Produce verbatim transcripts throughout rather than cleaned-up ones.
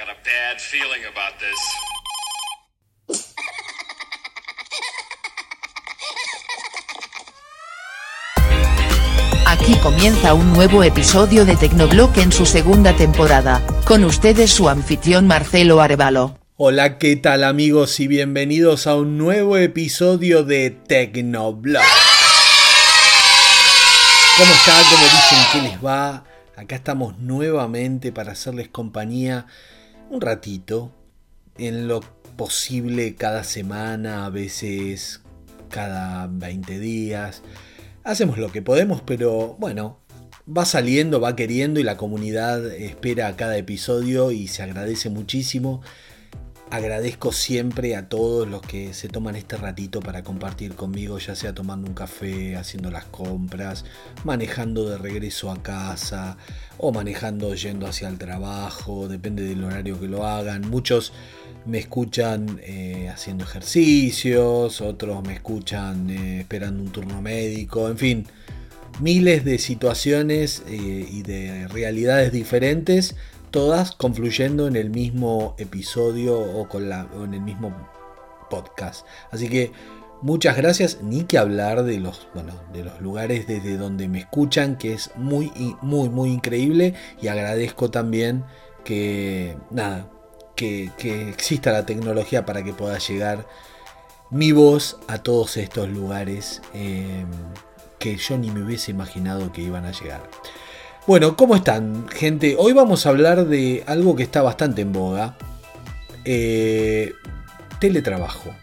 got a bad feeling about this. Aquí comienza un nuevo episodio de Tecnoblog en su segunda temporada, con ustedes su anfitrión Marcelo Arevalo. Hola, ¿qué tal amigos? Y bienvenidos a un nuevo episodio de Tecnoblog. ¿Cómo están? ¿Cómo dicen? ¿Qué les va? Acá estamos nuevamente para hacerles compañía un ratito, en lo posible cada semana, a veces cada veinte días. Hacemos lo que podemos, pero bueno, va saliendo, va queriendo y la comunidad espera a cada episodio y se agradece muchísimo. Agradezco siempre a todos los que se toman este ratito para compartir conmigo, ya sea tomando un café, haciendo las compras, manejando de regreso a casa o manejando yendo hacia el trabajo, depende del horario que lo hagan. Muchos me escuchan eh, haciendo ejercicios, otros me escuchan eh, esperando un turno médico, en fin, miles de situaciones eh, y de realidades diferentes, todas confluyendo en el mismo episodio o, con la, o en el mismo podcast. Así que muchas gracias, ni que hablar de los, bueno, de los lugares desde donde me escuchan, que es muy, muy, muy increíble, y agradezco también que, nada, que, que exista la tecnología para que pueda llegar mi voz a todos estos lugares eh, que yo ni me hubiese imaginado que iban a llegar. Bueno, ¿cómo están, gente? Hoy vamos a hablar de algo que está bastante en boga. Eh, teletrabajo.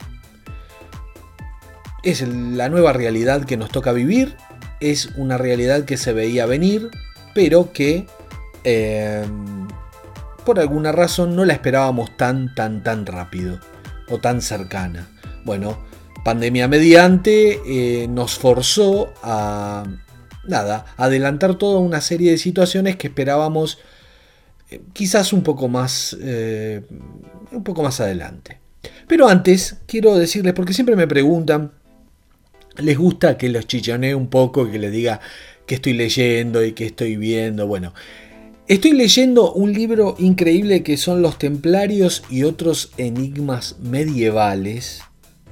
Es la nueva realidad que nos toca vivir. Es una realidad que se veía venir, pero que eh, por alguna razón no la esperábamos tan, tan, tan rápido o tan cercana. Bueno, pandemia mediante, eh, nos forzó a... Nada, adelantar toda una serie de situaciones que esperábamos eh, quizás un poco más eh, un poco más adelante. Pero antes quiero decirles, porque siempre me preguntan, les gusta que los chichonee un poco, que les diga qué estoy leyendo y qué estoy viendo. Bueno, estoy leyendo un libro increíble que son Los Templarios y otros enigmas medievales.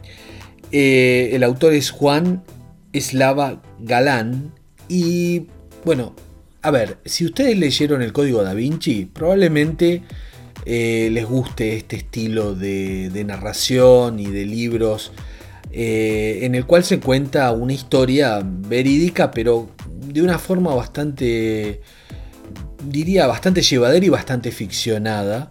Eh, el autor es Juan Eslava Galán. Y bueno, a ver, si ustedes leyeron el Código Da Vinci, probablemente eh, les guste este estilo de, de narración y de libros eh, en el cual se cuenta una historia verídica, pero de una forma bastante, diría, bastante llevadera y bastante ficcionada.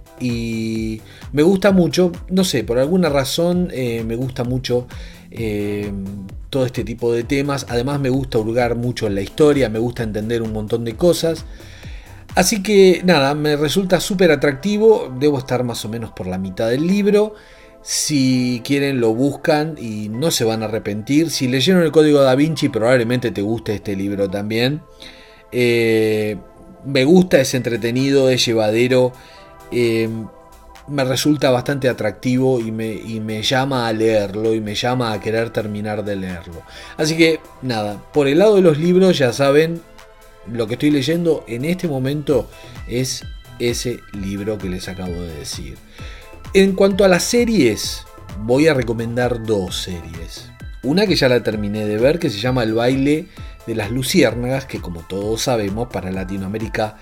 Y me gusta mucho, no sé, por alguna razón eh, me gusta mucho eh, todo este tipo de temas. Además me gusta hurgar mucho en la historia, me gusta entender un montón de cosas. Así que nada, me resulta súper atractivo. Debo estar más o menos por la mitad del libro. Si quieren lo buscan y no se van a arrepentir. Si leyeron el Código Da Vinci, probablemente te guste este libro también. Eh, me gusta, es entretenido, es llevadero. Eh, me resulta bastante atractivo y me, y me llama a leerlo y me llama a querer terminar de leerlo. Así que nada, por el lado de los libros ya saben, lo que estoy leyendo en este momento es ese libro que les acabo de decir. En cuanto a las series, voy a recomendar dos series. Una que ya la terminé de ver, que se llama El baile de las luciérnagas, que como todos sabemos para Latinoamérica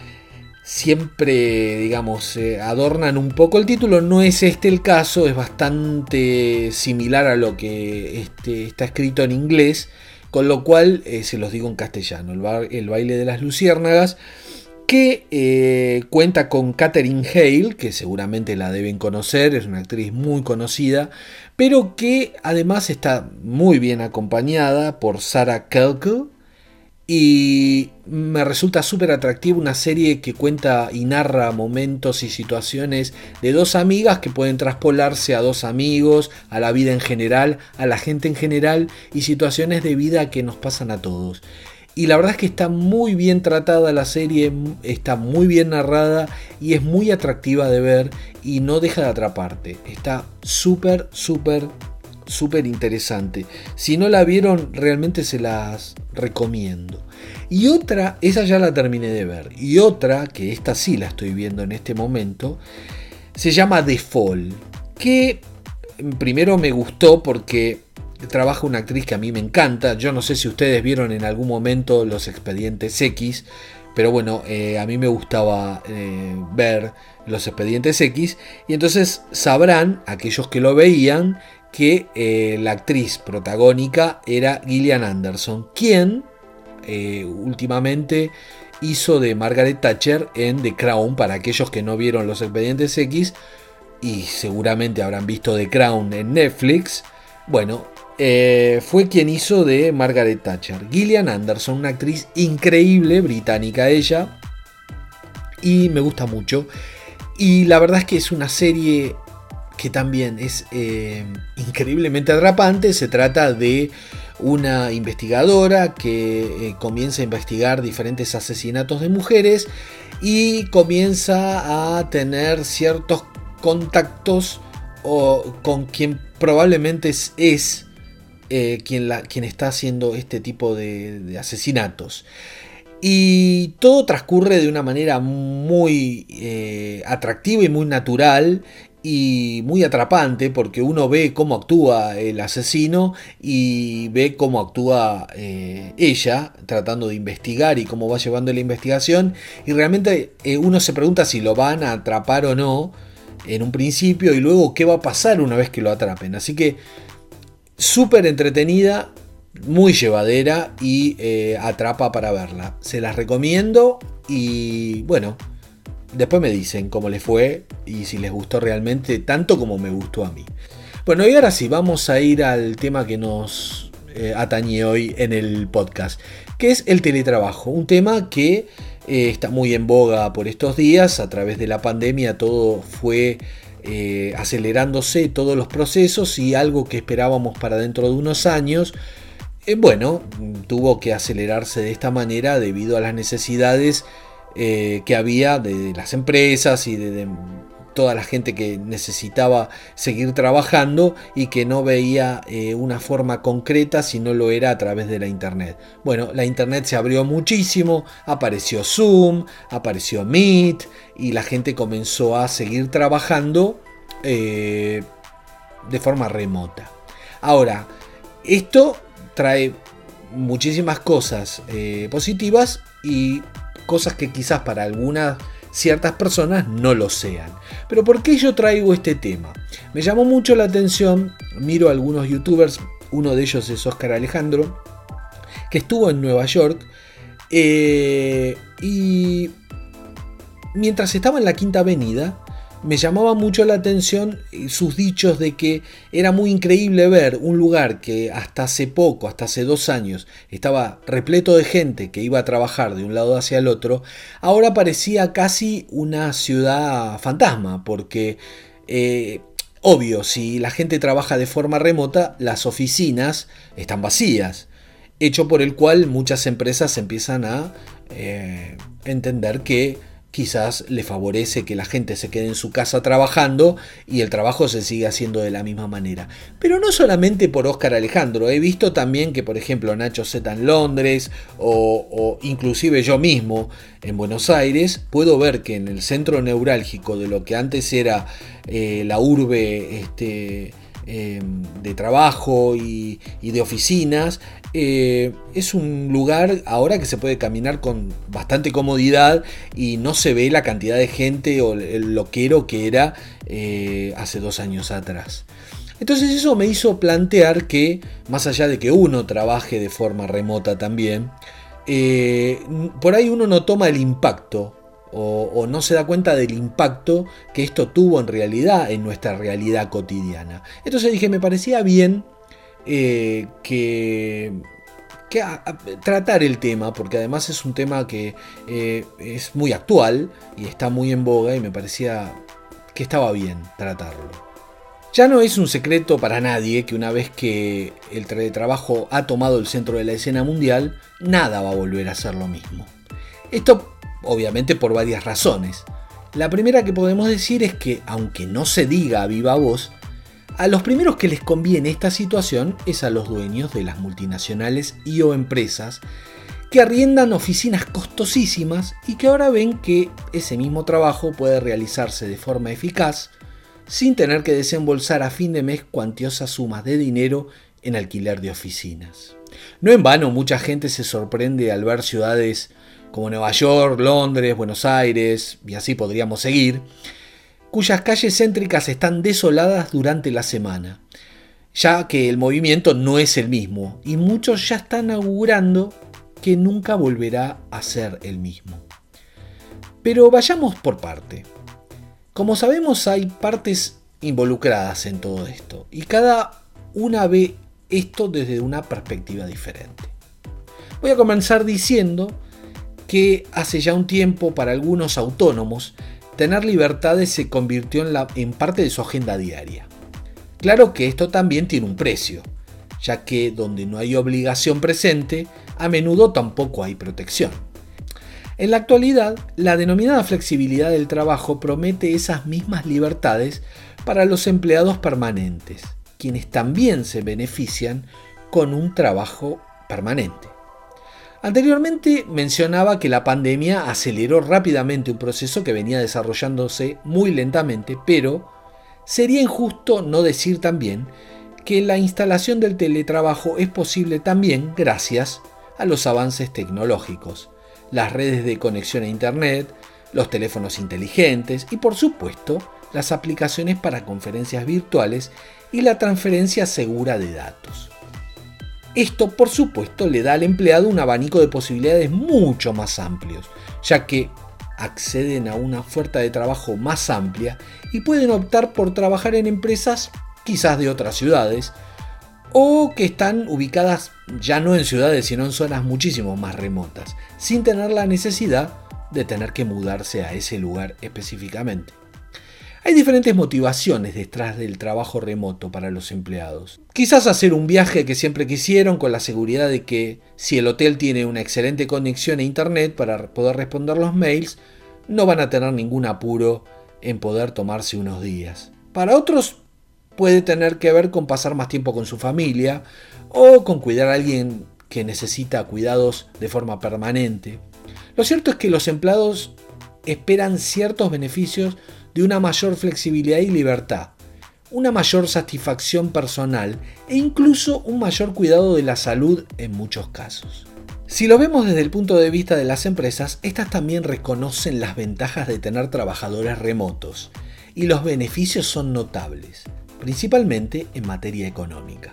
siempre, digamos, eh, adornan un poco el título. No es este el caso, es bastante similar a lo que este, está escrito en inglés, con lo cual eh, se los digo en castellano. El, bar, el baile de las luciérnagas, que eh, cuenta con Katherine Hale, que seguramente la deben conocer, es una actriz muy conocida, pero que además está muy bien acompañada por Sarah Kelkel. Y me resulta súper atractiva, una serie que cuenta y narra momentos y situaciones de dos amigas que pueden traspolarse a dos amigos, a la vida en general, a la gente en general y situaciones de vida que nos pasan a todos. Y la verdad es que está muy bien tratada la serie, está muy bien narrada y es muy atractiva de ver y no deja de atraparte. Está súper, súper súper interesante. Si no la vieron, realmente se las recomiendo. Y otra, esa ya la terminé de ver. Y otra, que esta sí la estoy viendo en este momento, se llama The Fall. Que primero me gustó porque trabaja una actriz que a mí me encanta. Yo no sé si ustedes vieron en algún momento Los Expedientes X, pero bueno, eh, a mí me gustaba eh, ver Los Expedientes X, y entonces sabrán, aquellos que lo veían, que eh, la actriz protagónica era Gillian Anderson, quien eh, últimamente hizo de Margaret Thatcher en The Crown. Para aquellos que no vieron Los Expedientes X, y seguramente habrán visto The Crown en Netflix, bueno, eh, fue quien hizo de Margaret Thatcher. Gillian Anderson, una actriz increíble, británica ella, y me gusta mucho. Y la verdad es que es una serie que también es eh, increíblemente atrapante. Se trata de una investigadora que eh, comienza a investigar diferentes asesinatos de mujeres y comienza a tener ciertos contactos o, con quien probablemente es, es eh, quien, la, quien está haciendo este tipo de, de asesinatos. Y todo transcurre de una manera muy eh, atractiva y muy natural y muy atrapante, porque uno ve cómo actúa el asesino y ve cómo actúa eh, ella tratando de investigar y cómo va llevando la investigación, y realmente eh, uno se pregunta si lo van a atrapar o no en un principio, y luego qué va a pasar una vez que lo atrapen. Así que súper entretenida, muy llevadera y eh, atrapa para verla. Se las recomiendo y bueno, después me dicen cómo les fue y si les gustó realmente tanto como me gustó a mí. Bueno, y ahora sí, vamos a ir al tema que nos eh, atañe hoy en el podcast, que es el teletrabajo. Un tema que eh, está muy en boga por estos días. A través de la pandemia todo fue eh, acelerándose, todos los procesos, y algo que esperábamos para dentro de unos años, eh, bueno, tuvo que acelerarse de esta manera debido a las necesidades eh, que había de las empresas y de, de toda la gente que necesitaba seguir trabajando y que no veía eh, una forma concreta si no lo era a través de la internet. Bueno, la internet se abrió muchísimo, apareció Zoom, apareció Meet, y la gente comenzó a seguir trabajando eh, de forma remota. Ahora, esto trae muchísimas cosas eh, positivas y cosas que quizás para algunas ciertas personas no lo sean. Pero ¿por qué yo traigo este tema? Me llamó mucho la atención, miro a algunos youtubers, uno de ellos es Oscar Alejandro, que estuvo en Nueva York, eh, y mientras estaba en la Quinta Avenida, me llamaba mucho la atención sus dichos de que era muy increíble ver un lugar que hasta hace poco, hasta hace dos años, estaba repleto de gente que iba a trabajar de un lado hacia el otro, ahora parecía casi una ciudad fantasma, porque eh, obvio, si la gente trabaja de forma remota, las oficinas están vacías, hecho por el cual muchas empresas empiezan a eh, entender que quizás le favorece que la gente se quede en su casa trabajando y el trabajo se sigue haciendo de la misma manera. Pero no solamente por Oscar Alejandro, he visto también que, por ejemplo, Nacho Z en Londres o, o inclusive yo mismo en Buenos Aires, puedo ver que en el centro neurálgico de lo que antes era eh, la urbe este, eh, de trabajo y, y de oficinas, Eh, es un lugar ahora que se puede caminar con bastante comodidad y no se ve la cantidad de gente o el loquero que era eh, hace dos años atrás. Entonces eso me hizo plantear que, más allá de que uno trabaje de forma remota también, eh, por ahí uno no toma el impacto o, o no se da cuenta del impacto que esto tuvo en realidad en nuestra realidad cotidiana. Entonces dije, me parecía bien Eh, que, que a, a, tratar el tema, porque además es un tema que eh, es muy actual y está muy en boga, y me parecía que estaba bien tratarlo. Ya no es un secreto para nadie que una vez que el teletrabajo ha tomado el centro de la escena mundial, nada va a volver a ser lo mismo. Esto obviamente por varias razones. La primera que podemos decir es que, aunque no se diga a viva voz, A los primeros que les conviene esta situación es a los dueños de las multinacionales y o empresas que arriendan oficinas costosísimas y que ahora ven que ese mismo trabajo puede realizarse de forma eficaz sin tener que desembolsar a fin de mes cuantiosas sumas de dinero en alquiler de oficinas. No en vano mucha gente se sorprende al ver ciudades como Nueva York, Londres, Buenos Aires, y así podríamos seguir, cuyas calles céntricas están desoladas durante la semana, ya que el movimiento no es el mismo y muchos ya están augurando que nunca volverá a ser el mismo. Pero vayamos por parte. Como sabemos, hay partes involucradas en todo esto y cada una ve esto desde una perspectiva diferente. Voy a comenzar diciendo que hace ya un tiempo para algunos autónomos tener libertades se convirtió en, la, en parte de su agenda diaria. Claro que esto también tiene un precio, ya que donde no hay obligación presente, a menudo tampoco hay protección. En la actualidad, la denominada flexibilidad del trabajo promete esas mismas libertades para los empleados permanentes, quienes también se benefician con un trabajo permanente. Anteriormente mencionaba que la pandemia aceleró rápidamente un proceso que venía desarrollándose muy lentamente, pero sería injusto no decir también que la instalación del teletrabajo es posible también gracias a los avances tecnológicos, las redes de conexión a Internet, los teléfonos inteligentes y por supuesto las aplicaciones para conferencias virtuales y la transferencia segura de datos. Esto, por supuesto, le da al empleado un abanico de posibilidades mucho más amplios, ya que acceden a una oferta de trabajo más amplia y pueden optar por trabajar en empresas quizás de otras ciudades o que están ubicadas ya no en ciudades sino en zonas muchísimo más remotas, sin tener la necesidad de tener que mudarse a ese lugar específicamente. Hay diferentes motivaciones detrás del trabajo remoto para los empleados. Quizás hacer un viaje que siempre quisieron con la seguridad de que si el hotel tiene una excelente conexión a internet para poder responder los mails, no van a tener ningún apuro en poder tomarse unos días. Para otros puede tener que ver con pasar más tiempo con su familia o con cuidar a alguien que necesita cuidados de forma permanente. Lo cierto es que los empleados esperan ciertos beneficios de una mayor flexibilidad y libertad, una mayor satisfacción personal e incluso un mayor cuidado de la salud en muchos casos. Si lo vemos desde el punto de vista de las empresas, estas también reconocen las ventajas de tener trabajadores remotos y los beneficios son notables, principalmente en materia económica.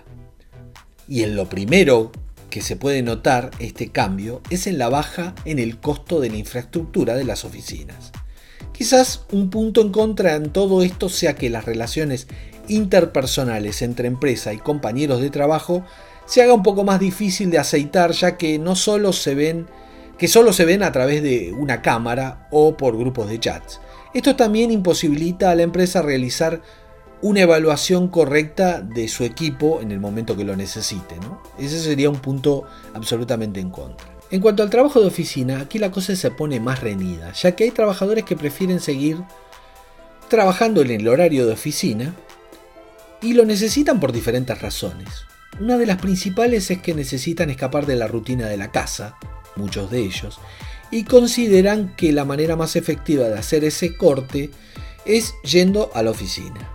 Y en lo primero que se puede notar este cambio es en la baja en el costo de la infraestructura de las oficinas. Quizás un punto en contra en todo esto sea que las relaciones interpersonales entre empresa y compañeros de trabajo se haga un poco más difícil de aceitar, ya que no solo se ven, que solo se ven a través de una cámara o por grupos de chats. Esto también imposibilita a la empresa realizar una evaluación correcta de su equipo en el momento que lo necesite, ¿no? Ese sería un punto absolutamente en contra. En cuanto al trabajo de oficina, aquí la cosa se pone más reñida, ya que hay trabajadores que prefieren seguir trabajando en el horario de oficina y lo necesitan por diferentes razones. Una de las principales es que necesitan escapar de la rutina de la casa, muchos de ellos, y consideran que la manera más efectiva de hacer ese corte es yendo a la oficina,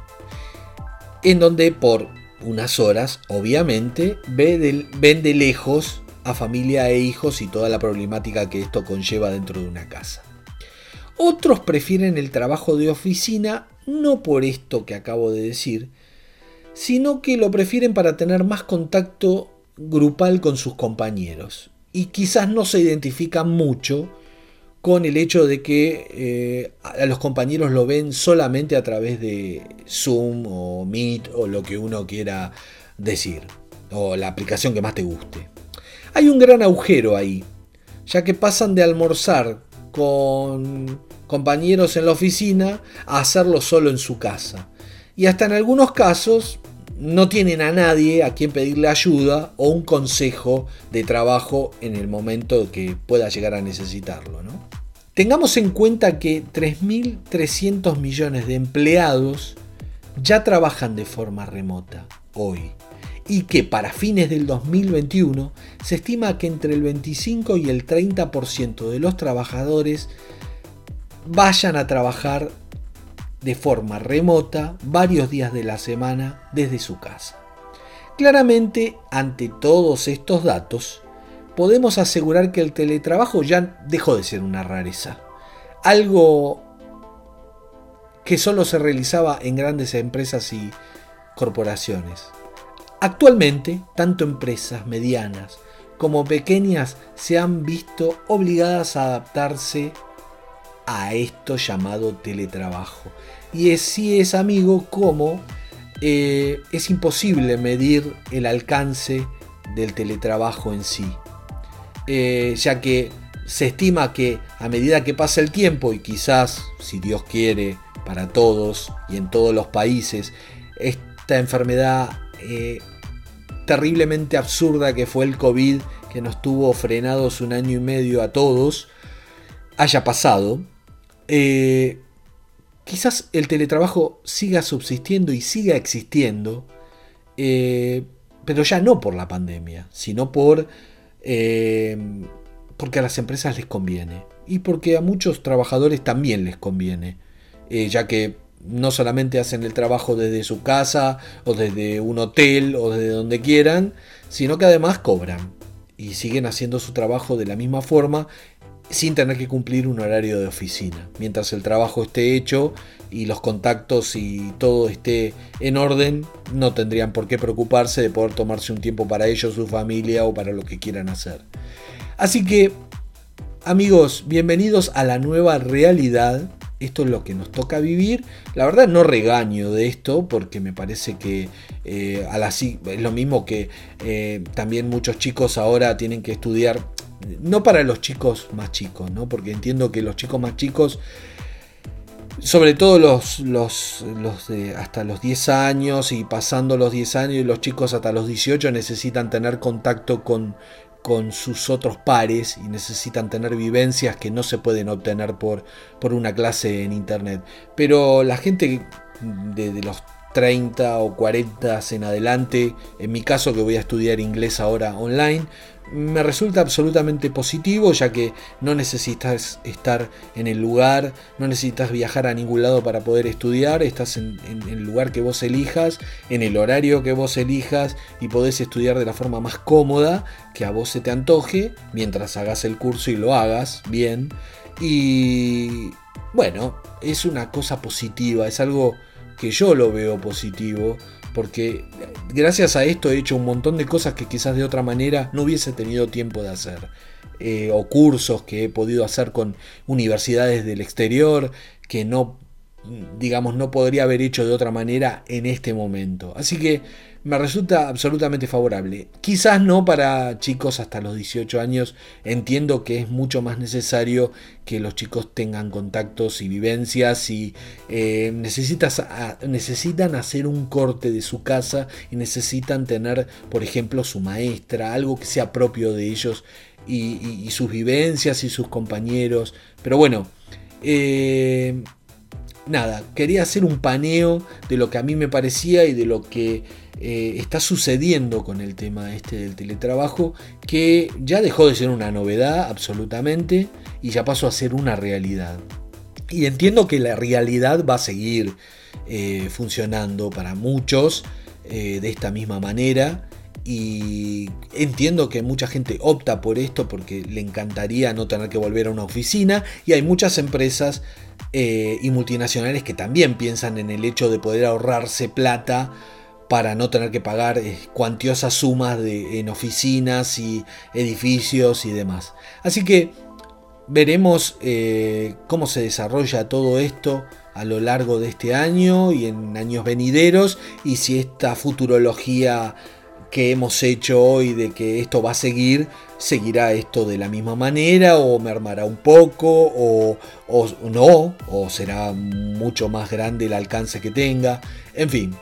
en donde por unas horas, obviamente, ven de lejos a familia e hijos y toda la problemática que esto conlleva dentro de una casa. Otros prefieren el trabajo de oficina no por esto que acabo de decir, sino que lo prefieren para tener más contacto grupal con sus compañeros y quizás no se identifican mucho con el hecho de que eh, a los compañeros lo ven solamente a través de Zoom o Meet o lo que uno quiera decir, o la aplicación que más te guste. Hay un gran agujero ahí, ya que pasan de almorzar con compañeros en la oficina a hacerlo solo en su casa. Y hasta en algunos casos no tienen a nadie a quien pedirle ayuda o un consejo de trabajo en el momento que pueda llegar a necesitarlo, ¿no? Tengamos en cuenta que tres mil trescientos millones de empleados ya trabajan de forma remota hoy y que para fines del dos mil veintiuno se estima que entre el veinticinco y el treinta por ciento de los trabajadores vayan a trabajar de forma remota varios días de la semana desde su casa. Claramente, ante todos estos datos, podemos asegurar que el teletrabajo ya dejó de ser una rareza. Algo que solo se realizaba en grandes empresas y corporaciones. Actualmente, tanto empresas medianas como pequeñas se han visto obligadas a adaptarse a esto llamado teletrabajo. Y es, sí es, amigo, como eh, es imposible medir el alcance del teletrabajo en sí. Eh, ya que se estima que a medida que pasa el tiempo, y quizás, si Dios quiere, para todos y en todos los países, esta enfermedad eh, terriblemente absurda que fue el COVID, que nos tuvo frenados un año y medio a todos, haya pasado, eh, quizás el teletrabajo siga subsistiendo y siga existiendo, eh, pero ya no por la pandemia, sino por eh, porque a las empresas les conviene y porque a muchos trabajadores también les conviene, eh, ya que no solamente hacen el trabajo desde su casa o desde un hotel o desde donde quieran, sino que además cobran y siguen haciendo su trabajo de la misma forma sin tener que cumplir un horario de oficina. Mientras el trabajo esté hecho y los contactos y todo esté en orden, no tendrían por qué preocuparse de poder tomarse un tiempo para ellos, su familia o para lo que quieran hacer. Así que, amigos, bienvenidos a la nueva realidad. Esto es lo que nos toca vivir. La verdad no regaño de esto porque me parece que eh, a la, es lo mismo que eh, también muchos chicos ahora tienen que estudiar. No para los chicos más chicos, ¿no? Porque entiendo que los chicos más chicos, sobre todo los, los, los de hasta los diez años y pasando los diez años, y los chicos hasta los dieciocho necesitan tener contacto con, con sus otros pares y necesitan tener vivencias que no se pueden obtener por, por una clase en internet. Pero la gente de, de los treinta o cuarenta en adelante, en mi caso que voy a estudiar inglés ahora online, me resulta absolutamente positivo, ya que no necesitas estar en el lugar, no necesitas viajar a ningún lado para poder estudiar, estás en, en, en el lugar que vos elijas, en el horario que vos elijas y podés estudiar de la forma más cómoda que a vos se te antoje, mientras hagas el curso y lo hagas bien. Y bueno, es una cosa positiva, es algo que yo lo veo positivo, porque gracias a esto he hecho un montón de cosas que quizás de otra manera no hubiese tenido tiempo de hacer, eh, o cursos que he podido hacer con universidades del exterior que no, digamos, no podría haber hecho de otra manera en este momento. Así que me resulta absolutamente favorable. Quizás no para chicos hasta los dieciocho años. Entiendo que es mucho más necesario que los chicos tengan contactos y vivencias y eh, necesitas, a, necesitan hacer un corte de su casa y necesitan tener, por ejemplo, su maestra, algo que sea propio de ellos y, y, y sus vivencias y sus compañeros. Pero bueno, eh, nada, quería hacer un paneo de lo que a mí me parecía y de lo que eh, está sucediendo con el tema este del teletrabajo, que ya dejó de ser una novedad absolutamente y ya pasó a ser una realidad. Y entiendo que la realidad va a seguir eh, funcionando para muchos eh, de esta misma manera. Y entiendo que mucha gente opta por esto porque le encantaría no tener que volver a una oficina, y hay muchas empresas eh, y multinacionales que también piensan en el hecho de poder ahorrarse plata para no tener que pagar eh, cuantiosas sumas de, en oficinas y edificios y demás. Así que veremos eh, cómo se desarrolla todo esto a lo largo de este año y en años venideros, y si esta futurología que hemos hecho hoy de que esto va a seguir, seguirá esto de la misma manera o mermará un poco o, o no, o será mucho más grande el alcance que tenga. En fin,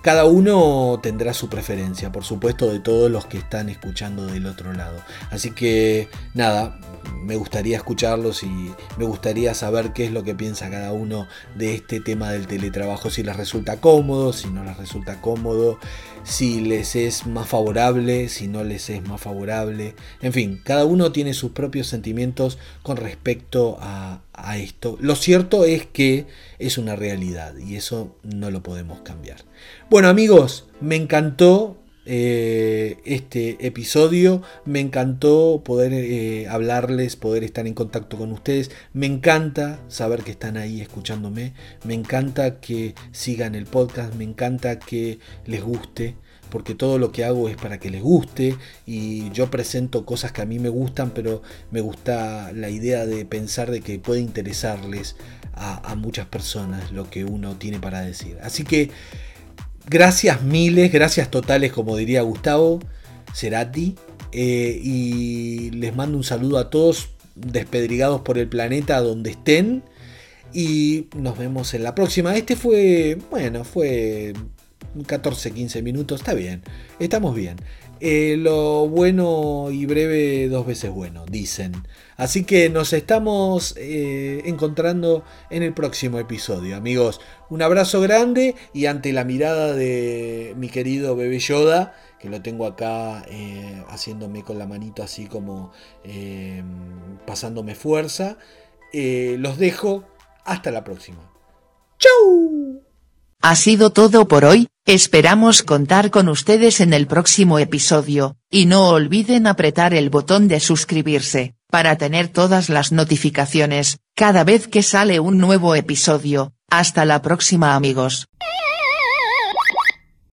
cada uno tendrá su preferencia, por supuesto, de todos los que están escuchando del otro lado. Así que nada, me gustaría escucharlos y me gustaría saber qué es lo que piensa cada uno de este tema del teletrabajo, si les resulta cómodo, si no les resulta cómodo, si les es más favorable, si no les es más favorable. En fin, cada uno tiene sus propios sentimientos con respecto a, a esto. Lo cierto es que es una realidad y eso no lo podemos cambiar. Bueno, amigos, me encantó eh, este episodio, me encantó poder eh, hablarles, poder estar en contacto con ustedes, me encanta saber que están ahí escuchándome, me encanta que sigan el podcast, me encanta que les guste, porque todo lo que hago es para que les guste y yo presento cosas que a mí me gustan, pero me gusta la idea de pensar de que puede interesarles a, a muchas personas lo que uno tiene para decir. Así que gracias miles, gracias totales, como diría Gustavo Cerati, eh, y les mando un saludo a todos despedrigados por el planeta donde estén y nos vemos en la próxima. Este fue, bueno, fue catorce quince minutos, está bien, estamos bien. Eh, lo bueno y breve dos veces bueno, dicen. Así que nos estamos eh, encontrando en el próximo episodio, amigos. Un abrazo grande y ante la mirada de mi querido bebé Yoda, que lo tengo acá eh, haciéndome con la manito así como eh, pasándome fuerza, eh, los dejo. Hasta la próxima. ¡Chau! Ha sido todo por hoy, esperamos contar con ustedes en el próximo episodio, y no olviden apretar el botón de suscribirse, para tener todas las notificaciones, cada vez que sale un nuevo episodio. Hasta la próxima, amigos.